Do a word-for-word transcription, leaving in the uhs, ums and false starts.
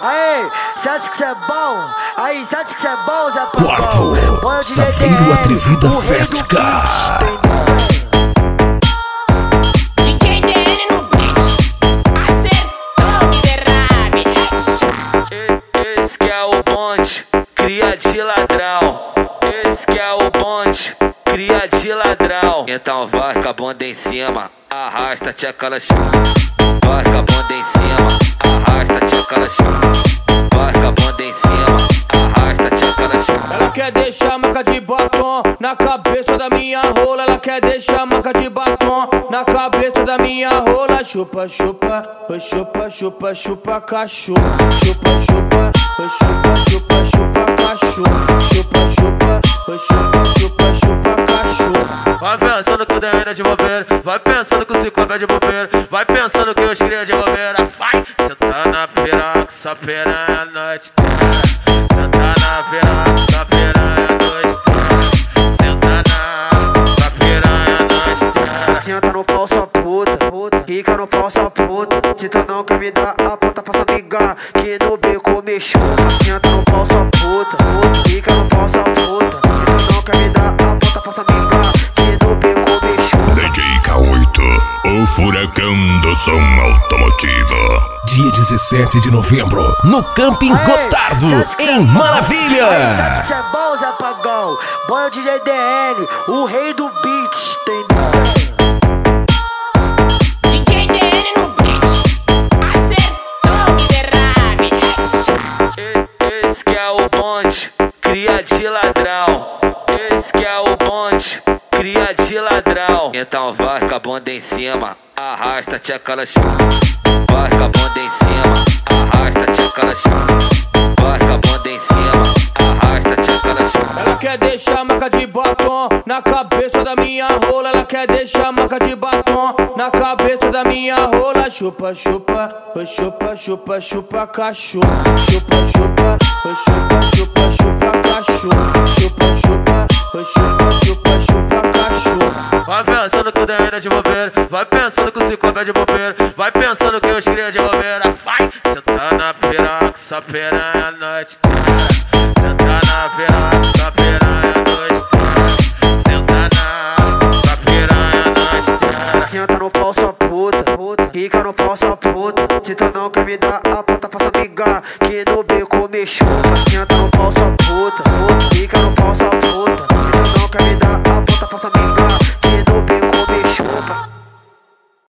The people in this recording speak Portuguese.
Aí, cê acha que cê é bom? Aí, cê acha que cê é bom, Zé Pagão? Quarto, Safiro Atrevida Festcar. Esse que é o bonde, cria de ladrão. Esse que é o bonde, cria de ladrão. Então vai com a bunda em cima, arrasta, tcheca no chão. Vai com a bunda em cima, arrasta, tcheca no chão. Vai com a bunda em cima, arrasta, tcheca no chão. Ela quer deixar marca de batom na cabeça da minha rola. Ela quer deixar marca de batom na cabeça da minha rola. Chupa, chupa, oi, chupa, chupa, chupa, cachorro. Chupa, chupa, oi, chupa, chupa, chupa, cachorro. Chupa, chupa, oi, chupa, chupa, chupa, cachorro. Vai pensando que o D N é de bobeira, vai pensando que o Ciclope é de bobeira, vai pensando que os cria de bobeira. Vai, cê tá na piroca, só piranha a noite inteira. Cê tá na piroca, só piranha a noite inteira. Cê tá na, só piranha a noite inteira. Senta no pau, sua puta, puta. Fica no pau, sua puta. Se tu não quer me dar a ponta, passa migar, que no beco me chupa. Senta no pau, sua puta, puta. Fica no pau, sua puta. Se tu não quer me dar a ponta, passa migar, que no beco me chupa. D J K oito, o furacão do som automotiva. Dia dezessete de novembro, no Camping Aê, Gotardo, cê acha que cê em é bom? Maravilha. Aí, cê acha que cê é bom, Zé Pagão? Bom é o D J D N, o rei do beat, entendeu? Esse que é o bonde, cria de ladrão. Esse que é o bonde, cria de ladrão. Então vai com a bunda em cima, arrasta, tcheca no chão. Vai com a bunda em cima, arrasta, tcheca no chão. Vai com a bunda em cima, arrasta, tcheca no chão. Ela quer deixar marca de batom na cabeça da minha rola. Ela quer deixar marca de batom na cabeça da minha rola. Chupa, chupa, oi, chupa, chupa, chupa, cachorro. Chupa, chupa, oi, chupa, chupa, chupa, cachorro. Chupa, chupa, oi, chupa, chupa, chupa, cachorro. Vai pensando que o D N é de bobeira, vai pensando que o Ciclope é de bobeira, vai pensando que os cria de bobeira. Vai, cê tá na piroca, só piranha a noite inteira. Cê tá na piroca, só piranha a noite inteira. Cê tá na, só piranha a noite inteira. Senta no pau, sua puta, puta. Fica no pau, sua puta. Se tu não quer me dar a ponta, passa migar, que no beco me chupa. Senta